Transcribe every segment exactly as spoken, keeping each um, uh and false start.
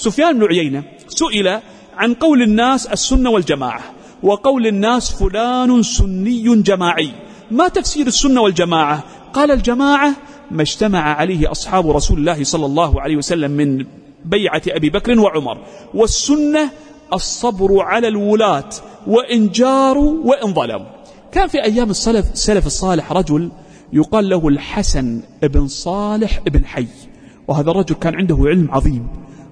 سفيان بن عيينة سئل عن قول الناس السنة والجماعة وقول الناس فلان سني جماعي، ما تفسير السنة والجماعة؟ قال الجماعة ما اجتمع عليه أصحاب رسول الله صلى الله عليه وسلم من بيعة أبي بكر وعمر، والسنة الصبر على الولاة وإن جاروا وإن ظلموا. كان في أيام السلف السلف الصالح رجل يقال له الحسن بن صالح بن حي، وهذا الرجل كان عنده علم عظيم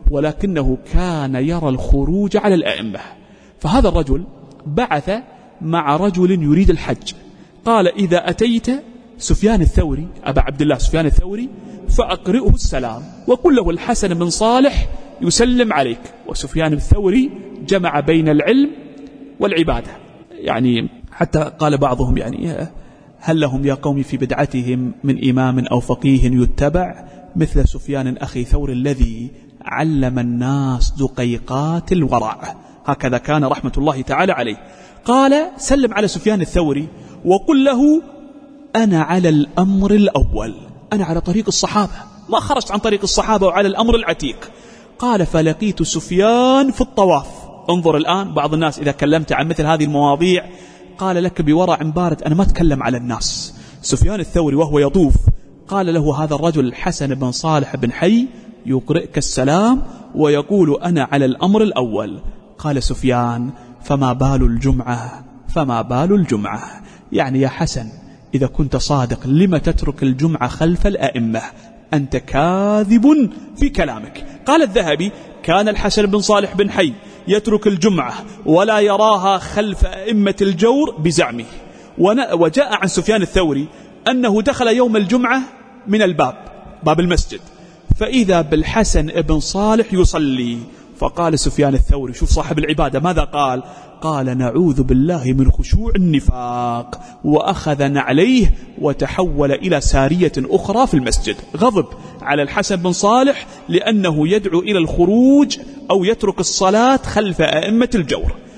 ولكنه كان يرى الخروج على الأئمة. فهذا الرجل بعث مع رجل يريد الحج، قال إذا أتيت سفيان الثوري أبا عبد الله سفيان الثوري فأقرئه السلام وقل له الحسن بن صالح يسلم عليك. وسفيان الثوري جمع بين العلم والعبادة، يعني حتى قال بعضهم يعني هل لهم يا قوم في بدعتهم من إمام أو فقيه يتبع مثل سفيان أخي ثور الذي علم الناس دقيقات الورع. هكذا كان رحمة الله تعالى عليه. قال سلم على سفيان الثوري وقل له أنا على الأمر الأول، أنا على طريق الصحابة، ما خرجت عن طريق الصحابة وعلى الأمر العتيق. قال فلقيت سفيان في الطواف. انظر الآن بعض الناس إذا كلمت عن مثل هذه المواضيع قال لك بورع بارد أنا ما أتكلم على الناس. سفيان الثوري وهو يطوف قال له هذا الرجل الحسن بن صالح بن حي يقرئك السلام ويقول أنا على الأمر الأول. قال سفيان فما بال الجمعة فما بال الجمعة، يعني يا حسن إذا كنت صادق لما تترك الجمعة خلف الأئمة؟ أنت كاذب في كلامك. قال الذهبي كان الحسن بن صالح بن حي يترك الجمعة ولا يراها خلف أئمة الجور بزعمه. وجاء عن سفيان الثوري أنه دخل يوم الجمعة من الباب باب المسجد فإذا بالحسن بن صالح يصلي، فقال سفيان الثوري شوف صاحب العبادة ماذا قال؟ قال نعوذ بالله من خشوع النفاق، وأخذ نعليه وتحول إلى سارية أخرى في المسجد. غضب على الحسن بن صالح لأنه يدعو إلى الخروج أو يترك الصلاة خلف أئمة الجور.